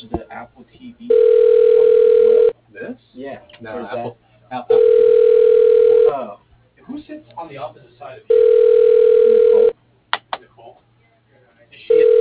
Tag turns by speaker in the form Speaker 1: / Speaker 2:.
Speaker 1: the Apple TV as well?
Speaker 2: This?
Speaker 1: Yeah.
Speaker 2: No,
Speaker 1: Or is
Speaker 2: Apple TV.
Speaker 1: Oh.
Speaker 2: Who sits on the opposite side of you?
Speaker 1: Nicole.
Speaker 2: Nicole.